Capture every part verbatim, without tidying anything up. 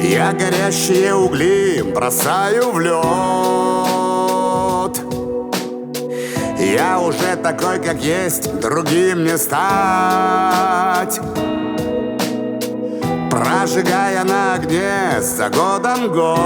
Я горящие угли бросаю в лед. Я уже такой, как есть, другим не стать. Прожигая на огне за годом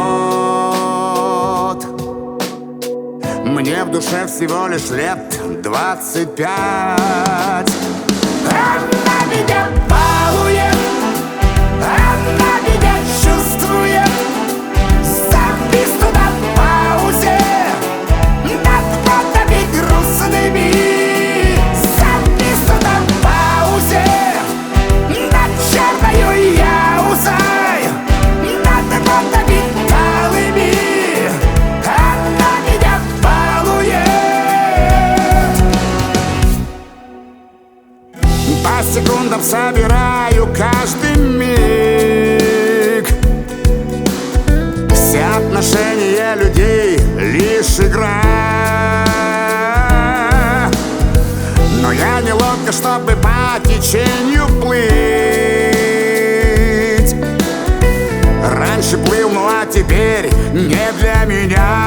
год. Мне в душе всего лишь лет двадцать пять. Она меня балует, она меня чувствует. Завис на паузе над фотами грустными. Завис на паузе над черною яузой, над фотами талыми. Она меня балует. По секундам собираю каждый миг. Все отношения людей лишь игра. Но я неловко, чтобы по течению плыть. Раньше плыл, ну а теперь не для меня.